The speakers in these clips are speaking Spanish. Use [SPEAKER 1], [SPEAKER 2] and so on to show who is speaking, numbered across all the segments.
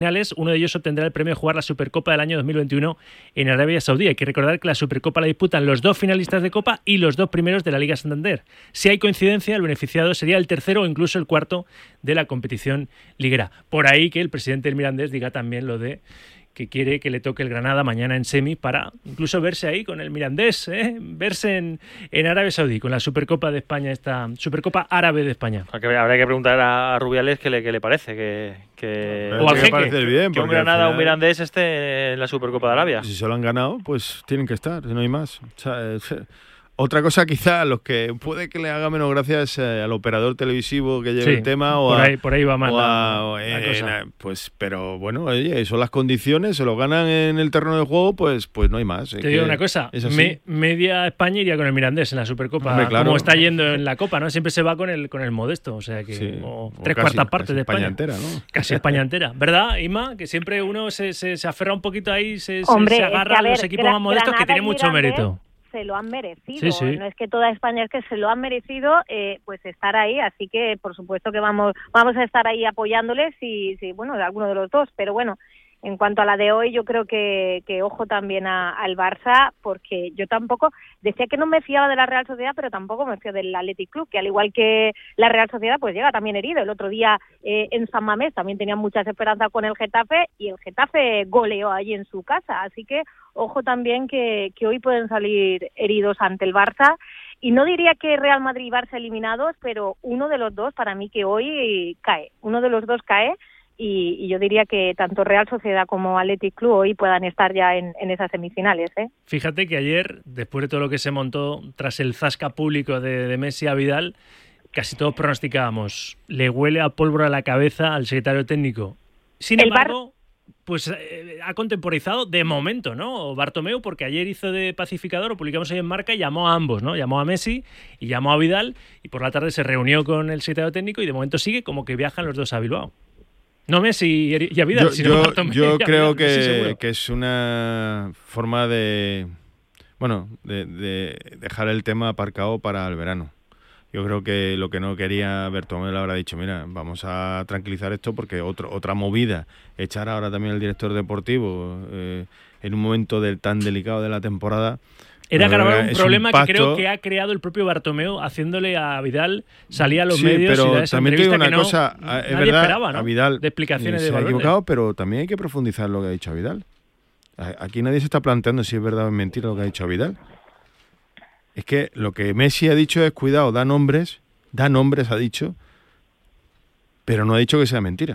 [SPEAKER 1] Uno de ellos obtendrá el premio de jugar la Supercopa del año 2021 en Arabia Saudí. Hay que recordar que la Supercopa la disputan los 2 finalistas de Copa y los 2 primeros de la Liga Santander. Si hay coincidencia, el beneficiado sería el tercero o incluso el cuarto de la competición liguera. Por ahí que el presidente del Mirandés diga también lo de que quiere que le toque el Granada mañana en semi para incluso verse ahí con el Mirandés, verse en Arabia Saudí con la Supercopa de España, esta Supercopa Árabe de España.
[SPEAKER 2] Habría que preguntar a Rubiales qué le parece,
[SPEAKER 1] o al jeque,
[SPEAKER 3] parece bien,
[SPEAKER 2] que un Granada o un Mirandés esté en la Supercopa de Arabia.
[SPEAKER 3] Si se lo han ganado, pues tienen que estar, no hay más. O sea, otra cosa quizá, los que puede que le haga menos gracia es al operador televisivo que lleve el tema o
[SPEAKER 1] por ahí va mal la cosa.
[SPEAKER 3] Pues, pero bueno, oye, son las condiciones, se lo ganan en el terreno de juego, pues no hay más.
[SPEAKER 1] Te digo una cosa, media España iría con el Mirandés en la Supercopa,
[SPEAKER 3] hombre, claro,
[SPEAKER 1] como está yendo en la Copa, ¿no? Siempre se va con el Modesto, o sea que
[SPEAKER 3] sí,
[SPEAKER 1] o 3/4 partes de España.
[SPEAKER 3] Entera, ¿no?
[SPEAKER 1] Casi España entera, ¿verdad, Inma? Que siempre uno se aferra un poquito ahí, se agarra a los equipos más modestos que tienen mucho mérito.
[SPEAKER 4] Se lo han merecido,
[SPEAKER 1] sí.
[SPEAKER 4] No es que toda España, es que se lo han merecido pues estar ahí, así que por supuesto que vamos a estar ahí apoyándoles y bueno, de alguno de los dos, pero bueno, en cuanto a la de hoy, yo creo que ojo también al Barça, porque yo tampoco, decía que no me fiaba de la Real Sociedad, pero tampoco me fío del Athletic Club, que al igual que la Real Sociedad, pues llega también herido. El otro día en San Mamés también tenían muchas esperanzas con el Getafe, y el Getafe goleó allí en su casa, así que ojo también que hoy pueden salir heridos ante el Barça. Y no diría que Real Madrid y Barça eliminados, pero uno de los dos para mí que hoy cae. Uno de los dos cae. Y yo diría que tanto Real Sociedad como Athletic Club hoy puedan estar ya en esas semifinales.
[SPEAKER 1] Fíjate que ayer, después de todo lo que se montó tras el zasca público de Messi a Vidal, casi todos pronosticábamos, le huele a pólvora la cabeza al secretario técnico. Sin embargo, pues ha contemporizado de momento, ¿no? Bartomeu, porque ayer hizo de pacificador, lo publicamos ahí en Marca, y llamó a ambos, ¿no? Llamó a Messi y llamó a Vidal, y por la tarde se reunió con el secretario técnico y de momento sigue como que viajan los dos a Bilbao. No Messi y a Vidal, sino Bartomeu.
[SPEAKER 3] Yo creo que es una forma de dejar el tema aparcado para el verano. Yo creo que lo que no quería Bartomeu le habrá dicho, mira, vamos a tranquilizar esto porque otra movida, echar ahora también al director deportivo en un momento tan delicado de la temporada.
[SPEAKER 1] Era agravar un problema que creo que ha creado el propio Bartomeu, haciéndole a Vidal salir a los medios y dar esa
[SPEAKER 3] también te digo una cosa, es verdad,
[SPEAKER 1] esperaba, ¿no?
[SPEAKER 3] a Vidal
[SPEAKER 1] de explicaciones
[SPEAKER 3] se ha equivocado, pero también hay que profundizar lo que ha dicho a Vidal. Aquí nadie se está planteando si es verdad o es mentira lo que ha dicho a Vidal. Es que lo que Messi ha dicho es, cuidado, da nombres ha dicho, pero no ha dicho que sea mentira.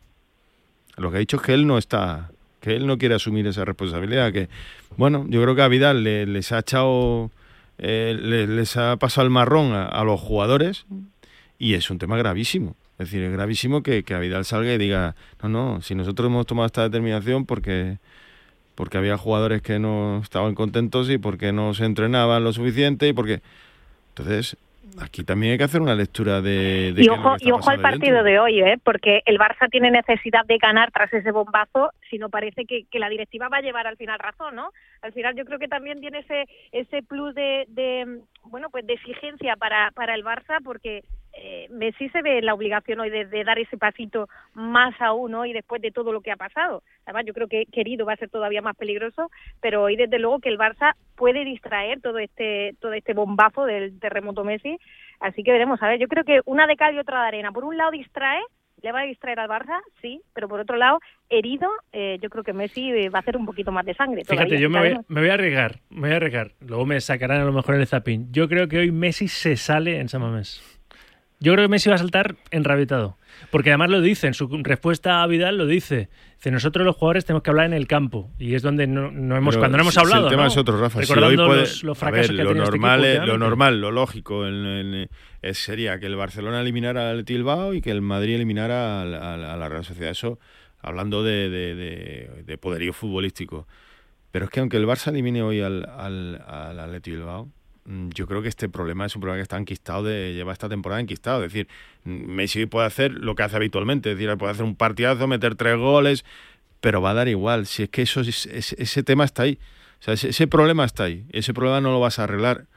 [SPEAKER 3] Lo que ha dicho es que él no quiere asumir esa responsabilidad, que bueno, yo creo que a Vidal les ha echado les ha pasado el marrón a los jugadores, y es un tema gravísimo. Es decir, es gravísimo que a Vidal salga y diga, no, si nosotros hemos tomado esta determinación porque había jugadores que no estaban contentos y porque no se entrenaban lo suficiente y porque... Entonces, aquí también hay que hacer una lectura de
[SPEAKER 4] y ojo al partido de hoy, porque el Barça tiene necesidad de ganar tras ese bombazo, si no parece que la directiva va a llevar al final razón, ¿no? Al final yo creo que también tiene ese plus de exigencia para el Barça, porque Messi se ve en la obligación hoy de dar ese pasito más aún hoy después de todo lo que ha pasado. Además yo creo que querido va a ser todavía más peligroso, pero hoy desde luego que el Barça puede distraer todo este bombazo del terremoto Messi, así que veremos. A ver, yo creo que una de cal y otra de arena. Por un lado le va a distraer al Barça, sí, pero por otro lado, herido, yo creo que Messi va a hacer un poquito más de sangre.
[SPEAKER 1] Fíjate,
[SPEAKER 4] todavía,
[SPEAKER 1] yo me voy a arriesgar, luego me sacarán a lo mejor el zapping. Yo creo que hoy Messi se sale en San Mamés. Yo creo que Messi va a saltar enrabietado, porque además lo dice, en su respuesta a Vidal lo dice. Dice, nosotros los jugadores tenemos que hablar en el campo, y es donde cuando no hemos hablado.
[SPEAKER 3] El tema
[SPEAKER 1] ¿no?
[SPEAKER 3] es otro, Rafa.
[SPEAKER 1] Recordando
[SPEAKER 3] si
[SPEAKER 1] los fracasos que ha tenido
[SPEAKER 3] lo normal, lo lógico sería que el Barcelona eliminara al Bilbao y que el Madrid eliminara a la Real Sociedad. Eso hablando de poderío futbolístico. Pero es que aunque el Barça elimine hoy al Athletic Bilbao, yo creo que este problema es un problema que está enquistado, lleva esta temporada enquistado. Es decir, Messi puede hacer lo que hace habitualmente, es decir, puede hacer un partidazo, meter 3 goles, pero va a dar igual. Si es que ese tema está ahí, o sea, ese problema está ahí. Ese problema no lo vas a arreglar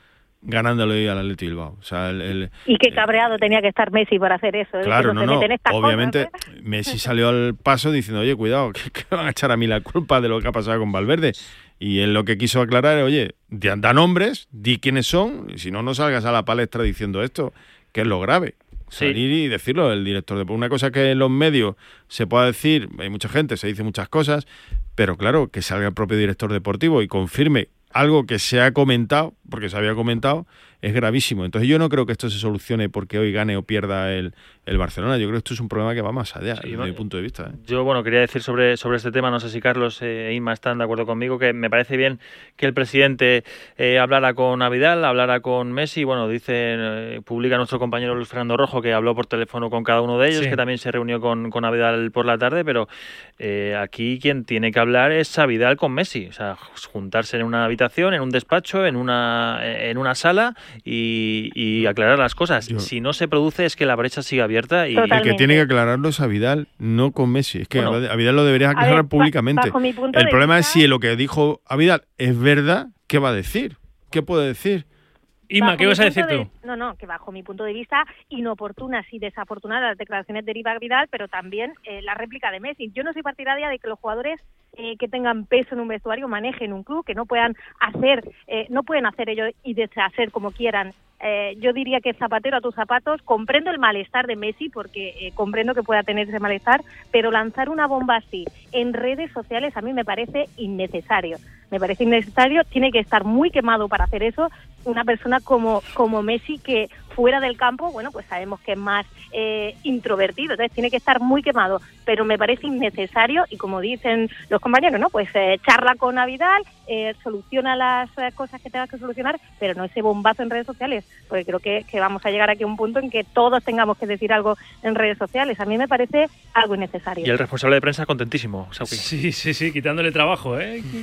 [SPEAKER 3] ganándole hoy al Athletic Bilbao. O sea,
[SPEAKER 4] y qué cabreado tenía que estar Messi por hacer eso.
[SPEAKER 3] Claro, obviamente cosas, ¿eh? Messi salió al paso diciendo, oye, cuidado, que van a echar a mí la culpa de lo que ha pasado con Valverde. Y él lo que quiso aclarar es, oye, da nombres, di quiénes son, y si no, no salgas a la palestra diciendo esto, que es lo grave. Salir y decirlo, el director de... Una cosa que en los medios se pueda decir, hay mucha gente, se dice muchas cosas, pero claro, que salga el propio director deportivo y confirme algo que se ha comentado, porque se había comentado, es gravísimo. Entonces yo no creo que esto se solucione porque hoy gane o pierda el Barcelona. Yo creo que esto es un problema que va más allá, desde mi punto de vista.
[SPEAKER 2] Yo, quería decir sobre este tema, no sé si Carlos e Inma están de acuerdo conmigo, que me parece bien que el presidente hablara con Vidal, hablara con Messi. Publica nuestro compañero Luis Fernando Rojo que habló por teléfono con cada uno de ellos, que también se reunió con Vidal por la tarde, pero aquí quien tiene que hablar es Vidal con Messi. O sea, juntarse en una habitación, en un despacho, en una sala y aclarar las cosas. Si no se produce es que la brecha sigue abierta. Y
[SPEAKER 3] el que tiene que aclararlo es a Vidal, no con Messi. Es que a Vidal lo deberías aclarar públicamente. El problema es si lo que dijo a Vidal es verdad, ¿qué va a decir? ¿Qué puede decir?
[SPEAKER 1] Inma, ¿qué vas a decir tú?
[SPEAKER 4] Que bajo mi punto de vista, inoportunas y desafortunadas las declaraciones de Vidal, pero también la réplica de Messi. Yo no soy partidaria de que los jugadores que tengan peso en un vestuario manejen un club, que no pueden hacer ellos y deshacer como quieran. Yo diría que zapatero a tus zapatos. Comprendo el malestar de Messi, porque comprendo que pueda tener ese malestar, pero lanzar una bomba así en redes sociales a mí me parece innecesario. Tiene que estar muy quemado para hacer eso. Una persona como Messi, que fuera del campo, pues sabemos que es más introvertido, entonces tiene que estar muy quemado, pero me parece innecesario y como dicen los compañeros, charla con Vidal, soluciona las cosas que tengas que solucionar, pero no ese bombazo en redes sociales, porque creo que vamos a llegar aquí a un punto en que todos tengamos que decir algo en redes sociales. A mí me parece algo innecesario.
[SPEAKER 2] Y el responsable de prensa contentísimo, Sauki.
[SPEAKER 1] Sí, quitándole trabajo,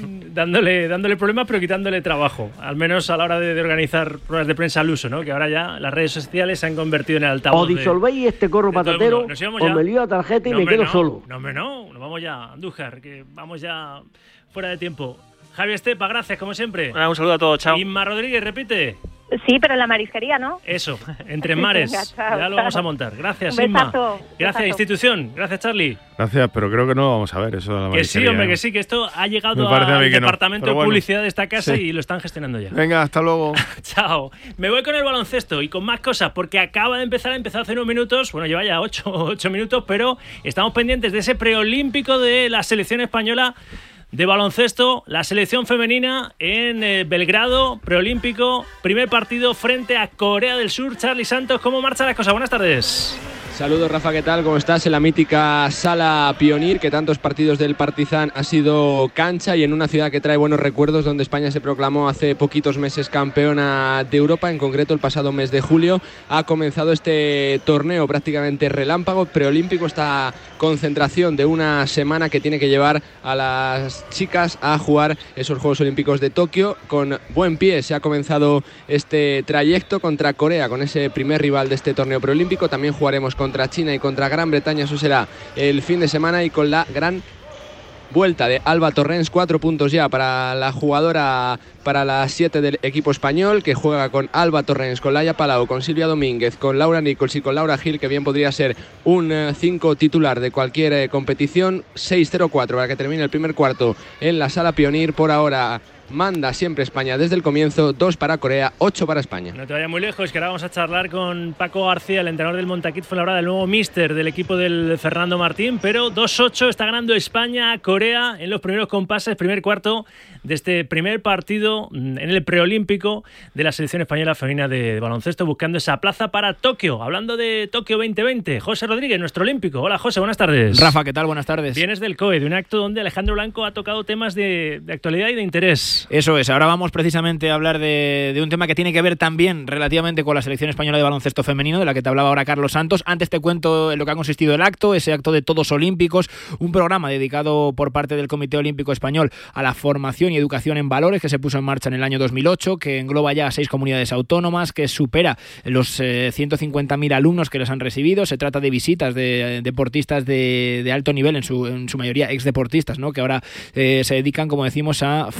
[SPEAKER 1] dándole problemas, pero quitándole trabajo, al menos a la hora de organizar pruebas de prensa al uso, ¿no? Que ahora ya las redes sociales se han convertido en el altavoz.
[SPEAKER 5] O disolvéis este corro patatero, o me lío a tarjeta y me quedo solo.
[SPEAKER 1] No, nos vamos ya, Andújar, que vamos ya fuera de tiempo. Javi Estepa, gracias, como siempre.
[SPEAKER 2] Un saludo a todos, chao.
[SPEAKER 1] Inma Rodríguez, repite.
[SPEAKER 4] Sí, pero en la marisquería, ¿no?
[SPEAKER 1] Eso, entre mares. Venga, ya lo vamos a montar. Gracias,
[SPEAKER 4] Inma.
[SPEAKER 1] Gracias, institución. Gracias, Charlie.
[SPEAKER 3] Gracias, pero creo que no lo vamos a ver eso de la marisquería.
[SPEAKER 1] Que sí, hombre, que sí, que esto ha llegado al departamento de publicidad de esta casa y lo están gestionando ya.
[SPEAKER 3] Venga, hasta luego.
[SPEAKER 1] Chao. Me voy con el baloncesto y con más cosas, porque acaba de empezar, empezó hace unos minutos, lleva ya 8 minutos, pero estamos pendientes de ese preolímpico de la selección española de baloncesto, la selección femenina en Belgrado, preolímpico, primer partido frente a Corea del Sur. Charlie Santos, ¿cómo marchan las cosas? Buenas tardes.
[SPEAKER 6] Saludos, Rafa, ¿qué tal? ¿Cómo estás? En la mítica Sala Pionir, que tantos partidos del Partizan ha sido cancha, y en una ciudad que trae buenos recuerdos, donde España se proclamó hace poquitos meses campeona de Europa, en concreto el pasado mes de julio, ha comenzado este torneo prácticamente relámpago, preolímpico, esta concentración de una semana que tiene que llevar a las chicas a jugar esos Juegos Olímpicos de Tokio. Con buen pie se ha comenzado este trayecto contra Corea, con ese primer rival de este torneo preolímpico. También jugaremos contra China y contra Gran Bretaña, eso será el fin de semana, y con la gran vuelta de Alba Torrens, 4 puntos ya para la jugadora, para las 7 del equipo español, que juega con Alba Torrens, con Laia Palau, con Silvia Domínguez, con Laura Nichols y con Laura Gil, que bien podría ser un 5 titular de cualquier competición. 6-0-4 para que termine el primer cuarto en la Sala Pionir. Por ahora manda siempre España desde el comienzo, 2 para Corea, 8 para España.
[SPEAKER 1] No te vayas muy lejos, que ahora vamos a charlar con Paco García, el entrenador del Montaquit Fuenlabrada, el nuevo míster del equipo del Fernando Martín, pero 2-8 está ganando España a Corea en los primeros compases, primer cuarto de este primer partido en el preolímpico de la selección española femenina de baloncesto, buscando esa plaza para Tokio. Hablando de Tokio 2020, José Rodríguez, nuestro olímpico. Hola, José, buenas tardes.
[SPEAKER 7] Rafa, ¿qué tal? Buenas tardes.
[SPEAKER 1] Vienes del COE, de un acto donde Alejandro Blanco ha tocado temas de actualidad y de interés.
[SPEAKER 7] Eso es, ahora vamos precisamente a hablar de un tema que tiene que ver también relativamente con la selección española de baloncesto femenino, de la que te hablaba ahora Carlos Santos. Antes te cuento en lo que ha consistido el acto, ese acto de Todos Olímpicos, un programa dedicado por parte del Comité Olímpico Español a la formación y educación en valores, que se puso en marcha en el año 2008, que engloba ya 6 comunidades autónomas, que supera los 150.000 alumnos que les han recibido. Se trata de visitas de deportistas de alto nivel, en su mayoría exdeportistas, ¿no? Que ahora se dedican, como decimos, a fomentar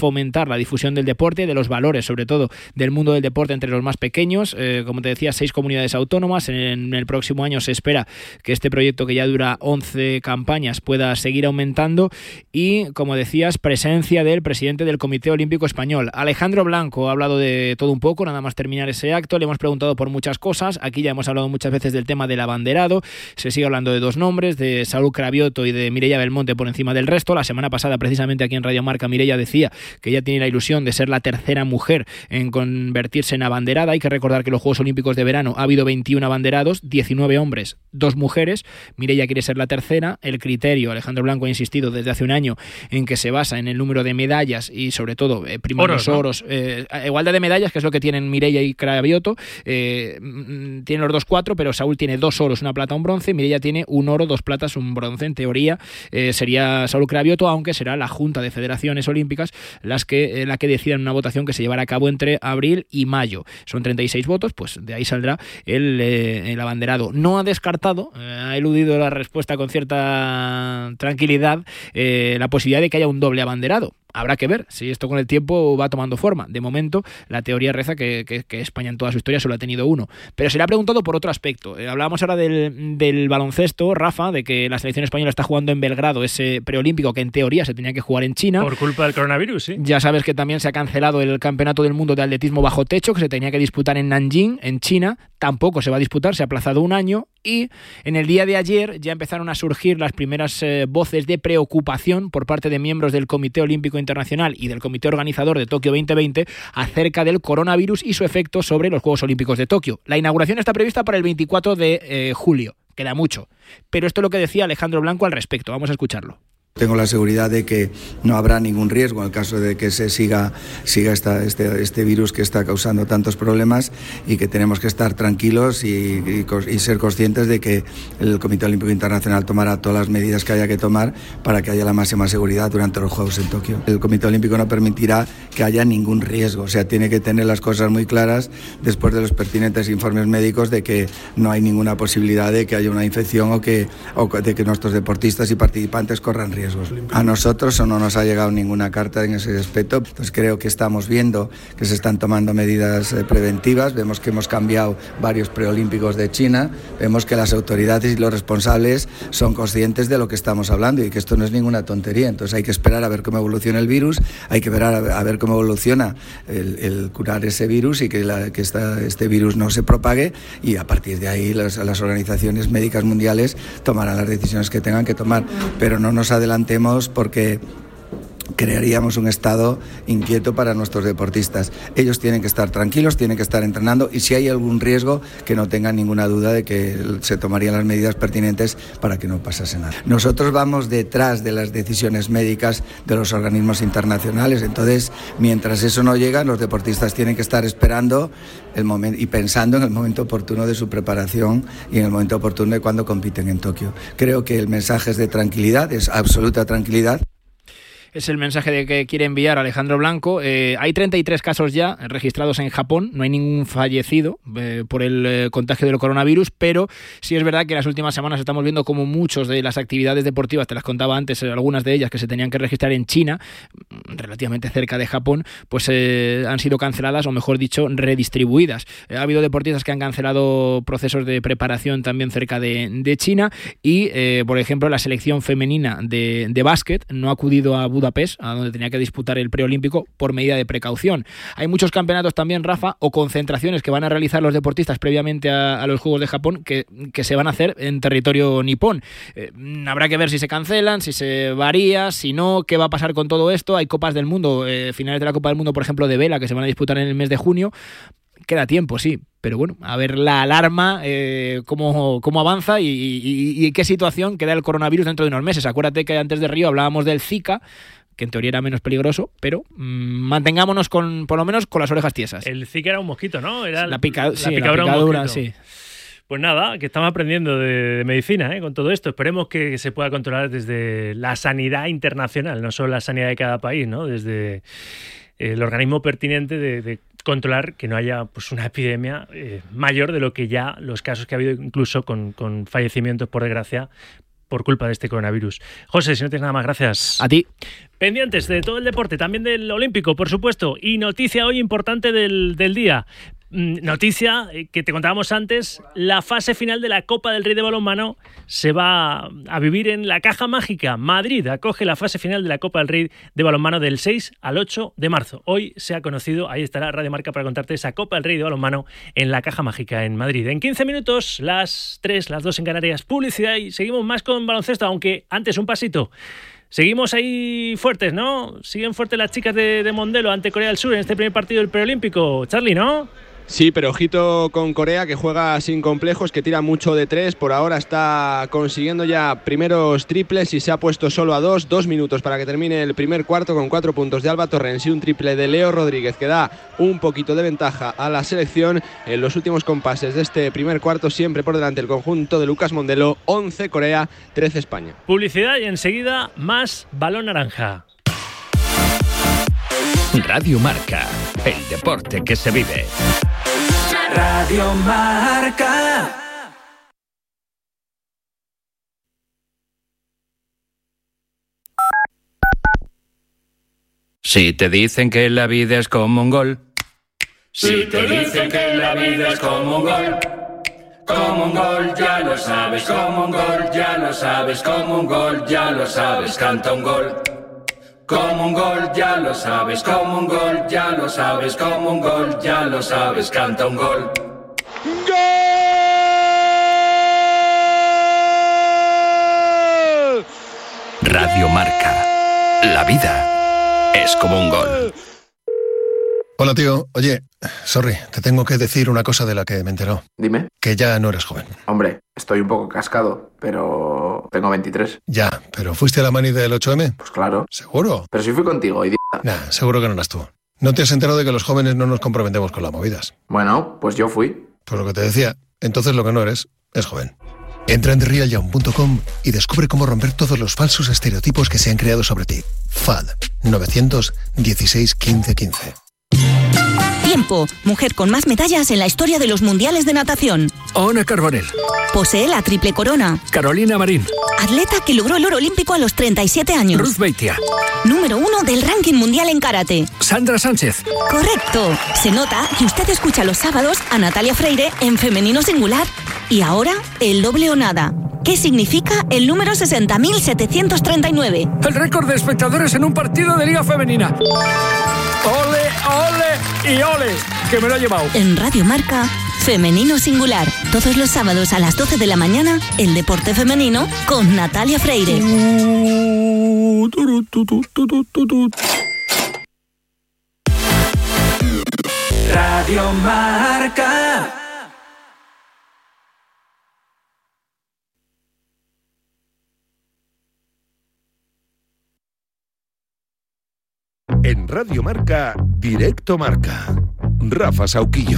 [SPEAKER 7] la difusión del deporte, de los valores, sobre todo del mundo del deporte entre los más pequeños. Como te decía, 6 comunidades autónomas. En el próximo año se espera que este proyecto, que ya dura 11 campañas, pueda seguir aumentando. Y, como decías, presencia del presidente del Comité Olímpico Español. Alejandro Blanco ha hablado de todo un poco, nada más terminar ese acto. Le hemos preguntado por muchas cosas. Aquí ya hemos hablado muchas veces del tema del abanderado. Se sigue hablando de 2 nombres, de Saúl Cravioto y de Mireia Belmonte por encima del resto. La semana pasada, precisamente aquí en Radio Marca, Mireia decía que ella tiene la ilusión de ser la tercera mujer en convertirse en abanderada. Hay que recordar que en los Juegos Olímpicos de verano ha habido 21 abanderados, 19 hombres, 2 mujeres. Mireia quiere ser la tercera. El criterio, Alejandro Blanco ha insistido desde hace un año en que se basa en el número de medallas y, sobre todo, primar los oros. Igualdad de medallas, que es lo que tienen Mireia y Cravioto. Tienen los 2 4, pero Saúl tiene 2 oros, 1 plata, 1 bronce. Mireia tiene 1 oro, 2 platas, 1 bronce. En teoría sería Saúl Cravioto, aunque será la Junta de Federaciones Olímpicas la que decida en una votación que se llevará a cabo entre abril y mayo. Son 36 votos, pues de ahí saldrá el abanderado. No ha descartado, ha eludido la respuesta con cierta tranquilidad, la posibilidad de que haya un doble abanderado. Habrá que ver si esto con el tiempo va tomando forma. De momento, la teoría reza que España en toda su historia solo ha tenido 1. Pero se le ha preguntado por otro aspecto. Hablábamos ahora del baloncesto, Rafa, de que la selección española está jugando en Belgrado ese preolímpico que en teoría se tenía que jugar en China.
[SPEAKER 1] Por culpa del coronavirus, sí.
[SPEAKER 7] Ya sabes que también se ha cancelado el Campeonato del Mundo de Atletismo Bajo Techo, que se tenía que disputar en Nanjing, en China. Tampoco se va a disputar, se ha aplazado 1 año. Y en el día de ayer ya empezaron a surgir las primeras voces de preocupación por parte de miembros del Comité Olímpico Internacional y del Comité Organizador de Tokio 2020 acerca del coronavirus y su efecto sobre los Juegos Olímpicos de Tokio. La inauguración está prevista para el 24 de julio. Queda mucho. Pero esto es lo que decía Alejandro Blanco al respecto. Vamos a escucharlo.
[SPEAKER 8] Tengo la seguridad de que no habrá ningún riesgo en el caso de que se siga este virus que está causando tantos problemas, y que tenemos que estar tranquilos y ser conscientes de que el Comité Olímpico Internacional tomará todas las medidas que haya que tomar para que haya la máxima seguridad durante los Juegos en Tokio. El Comité Olímpico no permitirá que haya ningún riesgo, o sea, tiene que tener las cosas muy claras después de los pertinentes informes médicos de que no hay ninguna posibilidad de que haya una infección o de que nuestros deportistas y participantes corran riesgos. A nosotros no nos ha llegado ninguna carta en ese aspecto. Entonces creo que estamos viendo que se están tomando medidas preventivas. Vemos que hemos cambiado varios preolímpicos de China. Vemos que las autoridades y los responsables son conscientes de lo que estamos hablando y que esto no es ninguna tontería. Entonces hay que esperar a ver cómo evoluciona el virus, hay que ver a ver cómo evoluciona el curar ese virus y que este virus no se propague, y a partir de ahí las organizaciones médicas mundiales tomarán las decisiones que tengan que tomar. Pero no nos adelantemos, porque crearíamos un estado inquieto para nuestros deportistas. Ellos tienen que estar tranquilos, tienen que estar entrenando, y si hay algún riesgo, que no tengan ninguna duda de que se tomarían las medidas pertinentes para que no pasase nada. Nosotros vamos detrás de las decisiones médicas de los organismos internacionales. Entonces, mientras eso no llega, los deportistas tienen que estar esperando el momento y pensando en el momento oportuno de su preparación y en el momento oportuno de cuando compiten en Tokio. Creo que el mensaje es de tranquilidad, es absoluta tranquilidad.
[SPEAKER 7] Es el mensaje de que quiere enviar Alejandro Blanco. Hay 33 casos ya registrados en Japón, no hay ningún fallecido por el contagio del coronavirus, pero sí es verdad que en las últimas semanas estamos viendo como muchas de las actividades deportivas, te las contaba antes, algunas de ellas que se tenían que registrar en China, relativamente cerca de Japón, pues han sido canceladas, o mejor dicho, redistribuidas. Ha habido deportistas que han cancelado procesos de preparación también cerca de China, y por ejemplo la selección femenina de básquet no ha acudido a Budapest, a donde tenía que disputar el preolímpico, por medida de precaución. Hay muchos campeonatos también, Rafa, o concentraciones que van a realizar los deportistas previamente a los Juegos de Japón que se van a hacer en territorio nipón. Habrá que ver si se cancelan, si se varía, si no, qué va a pasar con todo esto. Hay Copas del Mundo, finales de la Copa del Mundo, por ejemplo, de vela, que se van a disputar en el mes de junio. Queda tiempo, sí, pero bueno, a ver la alarma, cómo avanza y qué situación queda el coronavirus dentro de unos meses. Acuérdate que antes de Río hablábamos del Zika, que en teoría era menos peligroso, pero mantengámonos por lo menos con las orejas tiesas.
[SPEAKER 1] El Zika era un mosquito, ¿no? Era
[SPEAKER 7] la picadura, sí.
[SPEAKER 1] Pues nada, que estamos aprendiendo de medicina con todo esto. Esperemos que se pueda controlar desde la sanidad internacional, no solo la sanidad de cada país, ¿no? Desde el organismo pertinente de controlar que no haya pues una epidemia mayor de lo que ya los casos que ha habido, incluso con fallecimientos, por desgracia, por culpa de este coronavirus. José, si no tienes nada más, gracias.
[SPEAKER 7] A ti.
[SPEAKER 1] Pendientes de todo el deporte, también del olímpico, por supuesto. Y noticia hoy importante del día. Noticia que te contábamos antes, la fase final de la Copa del Rey de balonmano se va a vivir en la Caja Mágica. Madrid acoge la fase final de la Copa del Rey de balonmano del 6 al 8 de marzo. Hoy se ha conocido, ahí estará Radio Marca para contarte esa Copa del Rey de balonmano en la Caja Mágica en Madrid. En 15 minutos, las 3, las 2 en Canarias, publicidad y seguimos más con baloncesto, aunque antes un pasito. Seguimos ahí fuertes, ¿no? Siguen fuertes las chicas de Mondelo ante Corea del Sur en este primer partido del preolímpico. Charly, ¿no?
[SPEAKER 6] Sí, pero ojito con Corea, que juega sin complejos, que tira mucho de 3. Por ahora está consiguiendo ya primeros triples y se ha puesto solo a 2 minutos para que termine el primer cuarto, con 4 puntos de Alba Torrens y un triple de Leo Rodríguez que da un poquito de ventaja a la selección en los últimos compases de este primer cuarto. Siempre por delante el conjunto de Lucas Mondelo. 11 Corea, 13 España.
[SPEAKER 1] Publicidad y enseguida más Balón Naranja.
[SPEAKER 9] Radio Marca, el deporte que se vive.
[SPEAKER 10] Radio Marca.
[SPEAKER 9] Si te dicen que la vida es como un gol.
[SPEAKER 10] Si te dicen que la vida es como un gol. Como un gol, ya lo sabes. Como un gol, ya lo sabes. Como un gol, ya lo sabes. Canta un gol. Como un gol, ya lo sabes. Como un gol, ya lo sabes. Como un gol, ya lo sabes. Canta un gol.
[SPEAKER 6] ¡Gol!
[SPEAKER 9] Radio Marca. La vida es como un gol.
[SPEAKER 11] Hola, tío. Oye, sorry, te tengo que decir una cosa de la que me he enterado.
[SPEAKER 12] Dime.
[SPEAKER 11] Que ya no eres joven.
[SPEAKER 12] Hombre, estoy un poco cascado, pero tengo 23.
[SPEAKER 11] Ya, pero ¿fuiste a la mani del 8M?
[SPEAKER 12] Pues claro.
[SPEAKER 11] ¿Seguro?
[SPEAKER 12] Pero si fui contigo, idiota.
[SPEAKER 11] Nah, seguro que no eras tú. ¿No te has enterado de que los jóvenes no nos comprometemos con las movidas?
[SPEAKER 12] Bueno, pues yo fui.
[SPEAKER 11] Pues lo que te decía, entonces lo que no eres es joven. Entra en TheRealYoung.com y descubre cómo romper todos los falsos estereotipos que se han creado sobre ti. FAD 916 15 15.
[SPEAKER 13] Tiempo, mujer con más medallas en la historia de los mundiales de natación.
[SPEAKER 14] Ona Carbonell.
[SPEAKER 13] Posee la triple corona.
[SPEAKER 14] Carolina Marín.
[SPEAKER 13] Atleta que logró el oro olímpico a los 37 años.
[SPEAKER 14] Ruth Beitia.
[SPEAKER 13] Número 1 del ranking mundial en karate.
[SPEAKER 14] Sandra Sánchez.
[SPEAKER 13] Correcto. Se nota que usted escucha los sábados a Natalia Freire en femenino singular. Y ahora, el doble o nada. ¿Qué significa el número 60.739?
[SPEAKER 14] El récord de espectadores en un partido de Liga Femenina. ¡Ole, ole y ole! Que me lo ha llevado.
[SPEAKER 13] En Radio Marca, femenino singular. Todos los sábados a las 12 de la mañana, el deporte femenino con Natalia Freire.
[SPEAKER 10] Radio Marca.
[SPEAKER 15] En Radio Marca, Directo Marca. Rafa Sauquillo.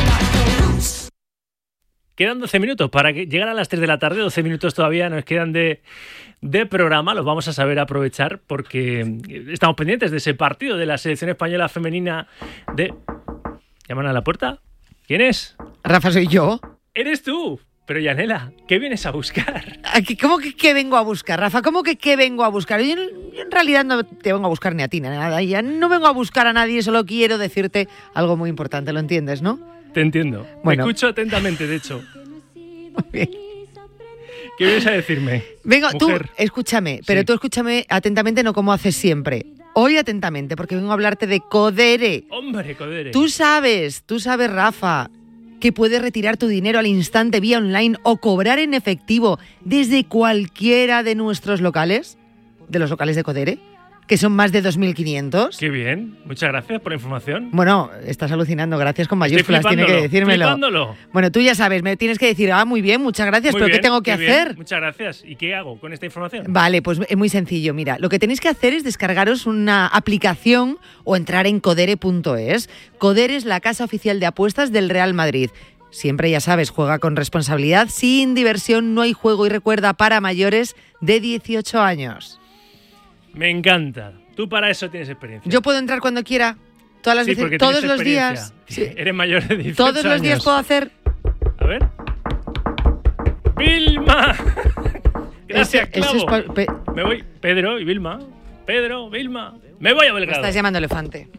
[SPEAKER 1] Quedan 12 minutos para llegar a las 3 de la tarde. 12 minutos todavía nos quedan de programa. Los vamos a saber aprovechar porque estamos pendientes de ese partido de la selección española femenina de... ¿Llaman a la puerta? ¿Quién es?
[SPEAKER 16] Rafa, soy yo.
[SPEAKER 1] ¡Eres tú! Pero Yanela, ¿qué vienes a buscar?
[SPEAKER 16] ¿Cómo que qué vengo a buscar, Rafa? ¿Cómo que qué vengo a buscar? Yo en realidad no te vengo a buscar ni a ti ni a nada. Ya no vengo a buscar a nadie, solo quiero decirte algo muy importante, ¿lo entiendes, no?
[SPEAKER 1] Te entiendo. Bueno. Me escucho atentamente, de hecho.
[SPEAKER 16] Muy bien.
[SPEAKER 1] ¿Qué vienes a decirme?
[SPEAKER 16] Vengo,
[SPEAKER 1] mujer?
[SPEAKER 16] Tú escúchame, pero tú escúchame atentamente, no como haces siempre. Hoy atentamente, porque vengo a hablarte de Codere.
[SPEAKER 1] ¡Hombre, Codere!
[SPEAKER 16] Tú sabes, Rafa, que puedes retirar tu dinero al instante vía online o cobrar en efectivo desde cualquiera de nuestros locales, de los locales de Codere, que son más de 2.500.
[SPEAKER 1] ¡Qué bien! Muchas gracias por la información.
[SPEAKER 16] Bueno, estás alucinando, gracias con mayúsculas, tiene que decírmelo.
[SPEAKER 1] Flipándolo.
[SPEAKER 16] Bueno, tú ya sabes, me tienes que decir, muy bien, muchas gracias,
[SPEAKER 1] muy
[SPEAKER 16] pero
[SPEAKER 1] bien,
[SPEAKER 16] ¿qué tengo que hacer?
[SPEAKER 1] Bien, muchas gracias. ¿Y qué hago con esta información?
[SPEAKER 16] Vale, pues es muy sencillo, mira, lo que tenéis que hacer es descargaros una aplicación o entrar en codere.es. Codere es la casa oficial de apuestas del Real Madrid. Siempre, ya sabes, juega con responsabilidad, sin diversión, no hay juego y recuerda, para mayores de 18 años.
[SPEAKER 1] Me encanta. Tú para eso tienes experiencia.
[SPEAKER 16] Yo puedo entrar cuando quiera, todas las veces, todos los días.
[SPEAKER 1] Sí. Eres mayor de 18 años.
[SPEAKER 16] Todos los días puedo hacer.
[SPEAKER 1] A ver. ¡Vilma! Gracias, Clavo. Me voy. Pedro y Vilma. Me voy a Belgrado.
[SPEAKER 16] Me estás llamando elefante.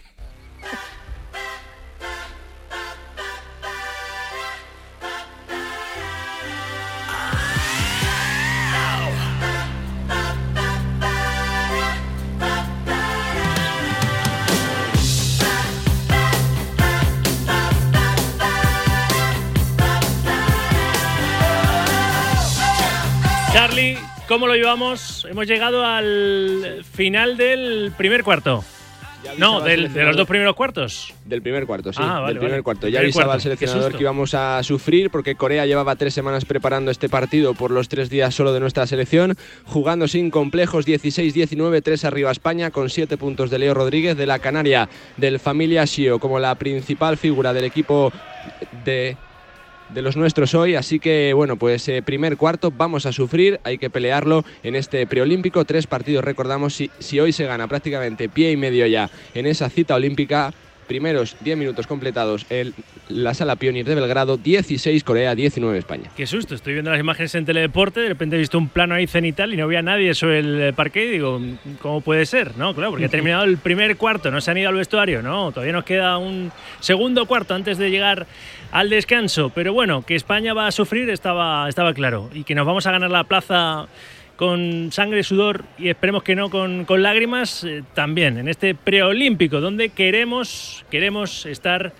[SPEAKER 1] Charlie, ¿cómo lo llevamos? Hemos llegado al final del primer cuarto. No, de los dos primeros cuartos.
[SPEAKER 6] Del primer cuarto, sí.
[SPEAKER 1] Vale,
[SPEAKER 6] del primer cuarto. Ya
[SPEAKER 1] primer
[SPEAKER 6] avisaba
[SPEAKER 1] cuarto.
[SPEAKER 6] al seleccionador que íbamos a sufrir porque Corea llevaba 3 semanas preparando este partido por los 3 días solo de nuestra selección, jugando sin complejos, 16-19, 3 arriba España, con 7 puntos de Leo Rodríguez, de la Canaria, del Familia Xio, como la principal figura del equipo de los nuestros hoy, así que bueno, pues primer cuarto, vamos a sufrir, hay que pelearlo en este preolímpico, 3 partidos, recordamos, si hoy se gana prácticamente pie y medio ya en esa cita olímpica, primeros 10 minutos completados en la Sala Pionier de Belgrado, 16 Corea, 19 España.
[SPEAKER 1] Qué susto, estoy viendo las imágenes en Teledeporte, de repente he visto un plano ahí cenital y no había nadie sobre el parqué y digo, ¿cómo puede ser? No, claro, porque ha terminado el primer cuarto, no se han ido al vestuario, no, todavía nos queda un segundo cuarto antes de llegar al descanso, pero bueno, que España va a sufrir estaba claro y que nos vamos a ganar la plaza con sangre, sudor y esperemos que no con lágrimas, también en este preolímpico donde queremos estar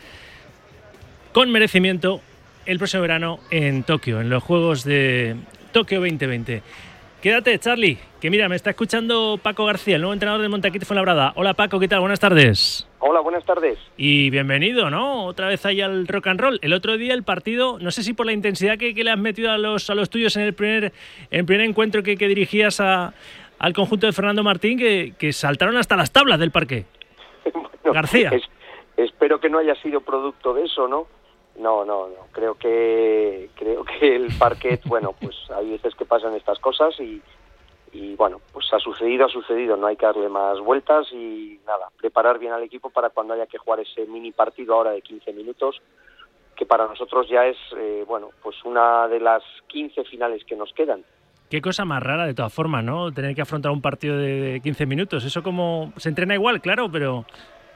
[SPEAKER 1] con merecimiento el próximo verano en Tokio, en los Juegos de Tokio 2020. Quédate, Charlie, que mira, me está escuchando Paco García, el nuevo entrenador del Montaquite Fuenlabrada. Hola Paco, ¿qué tal? Buenas tardes.
[SPEAKER 17] Hola, buenas tardes.
[SPEAKER 1] Y bienvenido, ¿no? Otra vez ahí al rock and roll. El otro día el partido, no sé si por la intensidad que le has metido a los tuyos en el primer encuentro que dirigías al conjunto de Fernando Martín, que saltaron hasta las tablas del parque.
[SPEAKER 17] Bueno,
[SPEAKER 1] García.
[SPEAKER 17] Espero que no haya sido producto de eso, ¿no? No. Creo que el parquet, bueno, pues hay veces que pasan estas cosas y bueno, pues ha sucedido, no hay que darle más vueltas y nada, preparar bien al equipo para cuando haya que jugar ese mini partido ahora de 15 minutos, que para nosotros ya es, bueno, pues una de las 15 finales que nos quedan.
[SPEAKER 1] Qué cosa más rara de todas formas, ¿no? Tener que afrontar un partido de 15 minutos, eso como se entrena igual, claro, pero...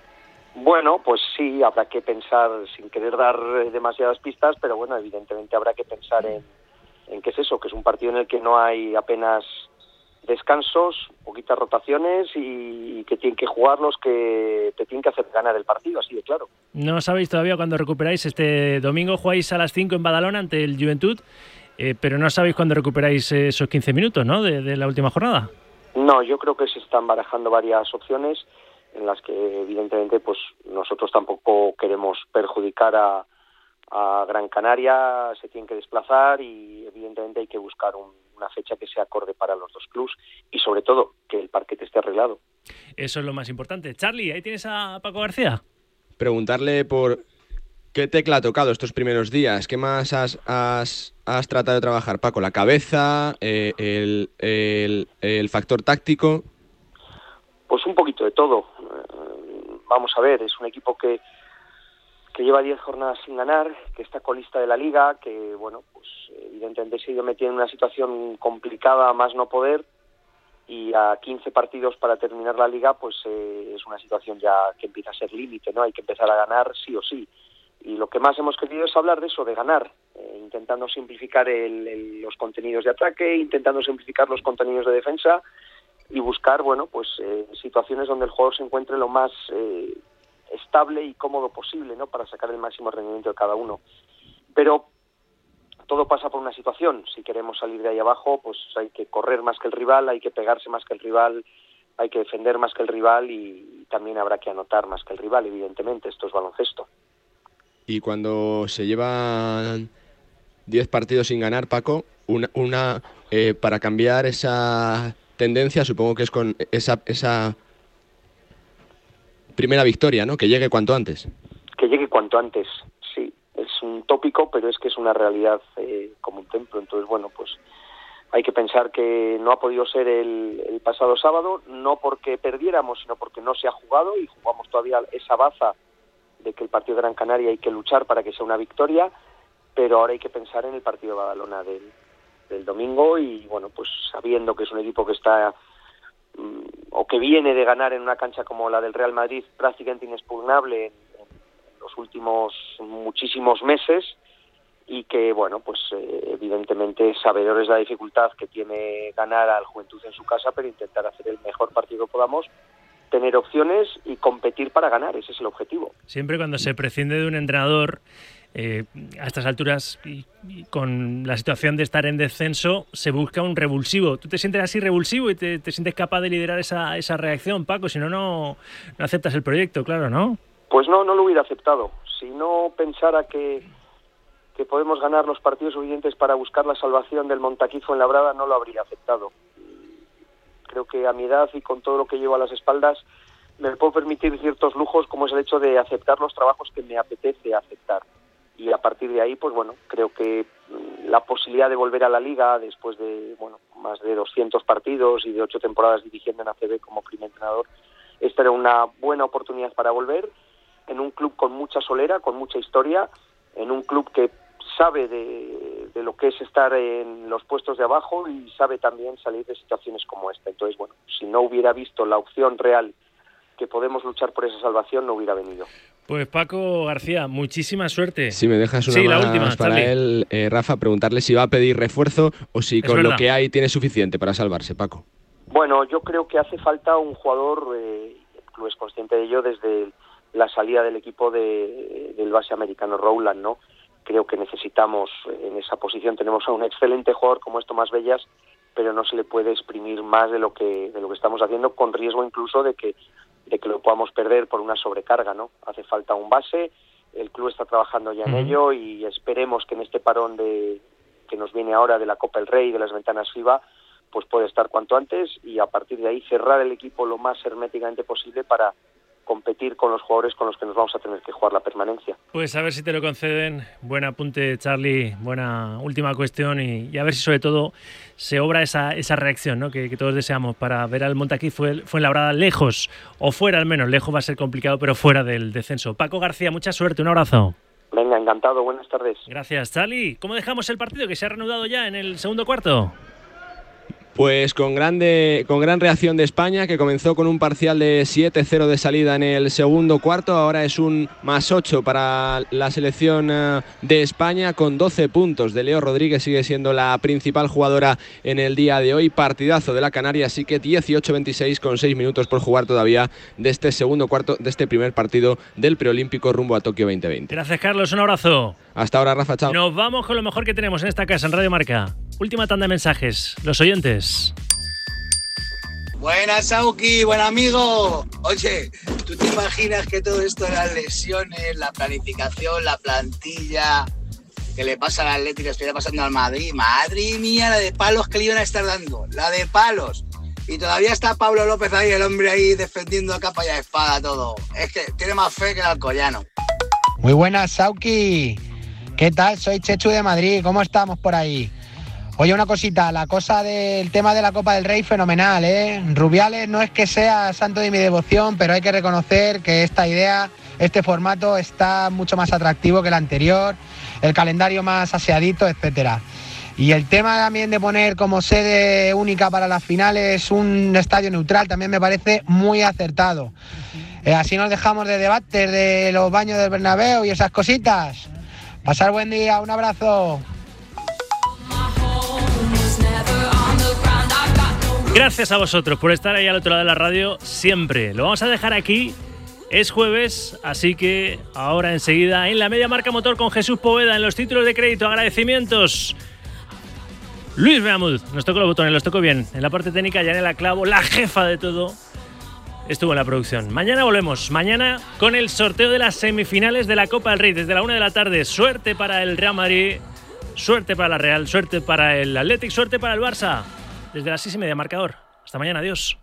[SPEAKER 17] Bueno, pues sí, habrá que pensar, sin querer dar demasiadas pistas, pero bueno, evidentemente habrá que pensar en qué es eso, que es un partido en el que no hay apenas descansos, poquitas rotaciones y que tienen que jugar los que te tienen que hacer ganar el partido, así de claro.
[SPEAKER 1] No sabéis todavía cuándo recuperáis. Este domingo jugáis a las 5 en Badalona ante el Juventud, pero no sabéis cuándo recuperáis esos 15 minutos, ¿no?, de la última jornada.
[SPEAKER 17] No, yo creo que se están barajando varias opciones en las que evidentemente pues nosotros tampoco queremos perjudicar a Gran Canaria, se tienen que desplazar y evidentemente hay que buscar una fecha que sea acorde para los dos clubs y sobre todo que el parquet esté arreglado.
[SPEAKER 1] Eso es lo más importante. Charlie, ahí tienes a Paco García.
[SPEAKER 6] Preguntarle por qué tecla ha tocado estos primeros días, qué más has tratado de trabajar, Paco, la cabeza, el factor táctico.
[SPEAKER 17] Pues un poquito de todo. Vamos a ver, es un equipo que lleva 10 jornadas sin ganar, que está colista de la Liga, que, bueno, pues evidentemente se ha ido metiendo en una situación complicada a más no poder, y a 15 partidos para terminar la Liga, pues es una situación ya que empieza a ser límite, ¿no? Hay que empezar a ganar sí o sí. Y lo que más hemos querido es hablar de eso, de ganar, intentando simplificar los contenidos de ataque, intentando simplificar los contenidos de defensa y buscar, bueno, pues situaciones donde el jugador se encuentre lo más estable y cómodo posible, ¿no?, para sacar el máximo rendimiento de cada uno. Pero todo pasa por una situación. Si queremos salir de ahí abajo, pues hay que correr más que el rival, hay que pegarse más que el rival, hay que defender más que el rival y también habrá que anotar más que el rival, evidentemente. Esto es baloncesto.
[SPEAKER 6] Y cuando se llevan 10 partidos sin ganar, Paco, para cambiar esa tendencia, supongo que es con esa primera victoria, ¿no?, que llegue cuanto antes.
[SPEAKER 17] Que llegue cuanto antes, sí. Es un tópico, pero es que es una realidad como un templo. Entonces, bueno, pues hay que pensar que no ha podido ser el pasado sábado, no porque perdiéramos, sino porque no se ha jugado y jugamos todavía esa baza de que el partido de Gran Canaria hay que luchar para que sea una victoria, pero ahora hay que pensar en el partido de Badalona del domingo y bueno, pues sabiendo que es un equipo que está o que viene de ganar en una cancha como la del Real Madrid prácticamente inexpugnable en los últimos muchísimos meses y que bueno, pues evidentemente sabedores de la dificultad que tiene ganar al Juventud en su casa, pero intentar hacer el mejor partido que podamos, tener opciones y competir para ganar, ese es el objetivo.
[SPEAKER 1] Siempre cuando se prescinde de un entrenador a estas alturas y con la situación de estar en descenso, se busca un revulsivo. ¿Tú te sientes así revulsivo y te sientes capaz de liderar esa reacción, Paco? Si no aceptas el proyecto, claro, ¿no?
[SPEAKER 17] Pues no lo hubiera aceptado. Si no pensara que podemos ganar los partidos suficientes para buscar la salvación del Montaquí Fuenlabrada, no lo habría aceptado. Creo que a mi edad y con todo lo que llevo a las espaldas me puedo permitir ciertos lujos, como es el hecho de aceptar los trabajos que me apetece aceptar. Y a partir de ahí, pues bueno, creo que la posibilidad de volver a la Liga después de más de 200 partidos y de 8 temporadas dirigiendo en ACB como primer entrenador, esta era una buena oportunidad para volver en un club con mucha solera, con mucha historia, en un club que sabe de lo que es estar en los puestos de abajo y sabe también salir de situaciones como esta. Entonces, bueno, si no hubiera visto la opción real que podemos luchar por esa salvación, no hubiera venido.
[SPEAKER 1] Pues Paco García, muchísima suerte.
[SPEAKER 6] Si me dejas una más última, para Charlie. Él, Rafa, preguntarle si va a pedir refuerzo o si con lo que hay tiene suficiente para salvarse, Paco.
[SPEAKER 17] Bueno, yo creo que hace falta un jugador, el club es consciente de ello, desde la salida del equipo del base americano Rowland, ¿no? Creo que necesitamos, en esa posición tenemos a un excelente jugador como es Tomás Bellas, pero no se le puede exprimir más de lo que estamos haciendo, con riesgo incluso de que lo podamos perder por una sobrecarga, ¿no? Hace falta un base, el club está trabajando ya en ello y esperemos que en este parón que nos viene ahora de la Copa del Rey y de las ventanas FIBA, pues puede estar cuanto antes y a partir de ahí cerrar el equipo lo más herméticamente posible para competir con los jugadores con los que nos vamos a tener que jugar la permanencia.
[SPEAKER 1] Pues a ver si te lo conceden. Buen apunte, Charlie. Buena última cuestión y a ver si sobre todo se obra esa reacción, ¿no? que todos deseamos para ver al Montaquí Fuenlabrada lejos, o fuera al menos. Lejos va a ser complicado, pero fuera del descenso. Paco García, mucha suerte. Un abrazo.
[SPEAKER 17] Venga, encantado. Buenas tardes.
[SPEAKER 1] Gracias, Charlie. ¿Cómo dejamos el partido que se ha reanudado ya en el segundo cuarto?
[SPEAKER 6] Pues con gran reacción de España, que comenzó con un parcial de 7-0 de salida en el segundo cuarto. Ahora es un +8 para la selección de España, con 12 puntos de Leo Rodríguez. Sigue siendo la principal jugadora en el día de hoy. Partidazo de la Canaria, así que 18-26 con 6 minutos por jugar todavía de este segundo cuarto, de este primer partido del preolímpico rumbo a Tokio 2020.
[SPEAKER 1] Gracias, Carlos. Un abrazo.
[SPEAKER 6] Hasta ahora, Rafa. Chao.
[SPEAKER 1] Nos vamos con lo mejor que tenemos en esta casa, en Radio Marca. Última tanda de mensajes. Los oyentes.
[SPEAKER 18] Buenas, Sauki, buen amigo. Oye, ¿tú te imaginas que todo esto de las lesiones, la planificación, la plantilla, que le pasa al Atlético, que estuviera pasando al Madrid? Madre mía, la de palos que le iban a estar dando. La de palos. Y todavía está Pablo López ahí, el hombre ahí defendiendo a capa y a espada todo. Es que tiene más fe que el Alcoyano.
[SPEAKER 19] Muy buenas, Sauki. ¿Qué tal? Soy Chechu de Madrid. ¿Cómo estamos por ahí? Oye, una cosita, la cosa del tema de la Copa del Rey, fenomenal, ¿eh? Rubiales no es que sea santo de mi devoción, pero hay que reconocer que esta idea, este formato está mucho más atractivo que el anterior, el calendario más aseadito, etcétera. Y el tema también de poner como sede única para las finales un estadio neutral también me parece muy acertado. Así nos dejamos de debates de los baños del Bernabéu y esas cositas. Pasar buen día, un abrazo.
[SPEAKER 1] Gracias a vosotros por estar ahí al otro lado de la radio siempre. Lo vamos a dejar aquí. Es jueves, así que ahora enseguida en la Media Marca Motor con Jesús Poveda en los títulos de crédito. Agradecimientos. Luis Beamud nos tocó los botones, los tocó bien. En la parte técnica, Yanela Clavo, la jefa de todo, estuvo en la producción. Mañana volvemos. Mañana con el sorteo de las semifinales de la Copa del Rey desde la 1 de la tarde. Suerte para el Real Madrid, suerte para la Real, suerte para el Athletic, suerte para el Barça. Desde las 6:30 marcador. Hasta mañana, adiós.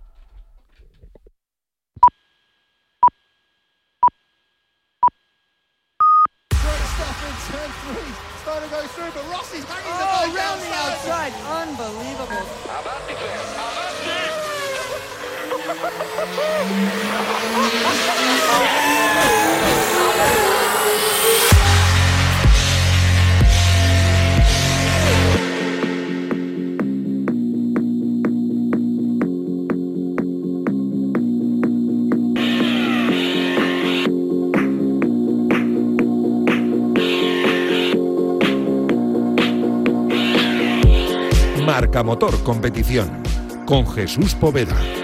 [SPEAKER 15] Marca Motor Competición, con Jesús Poveda.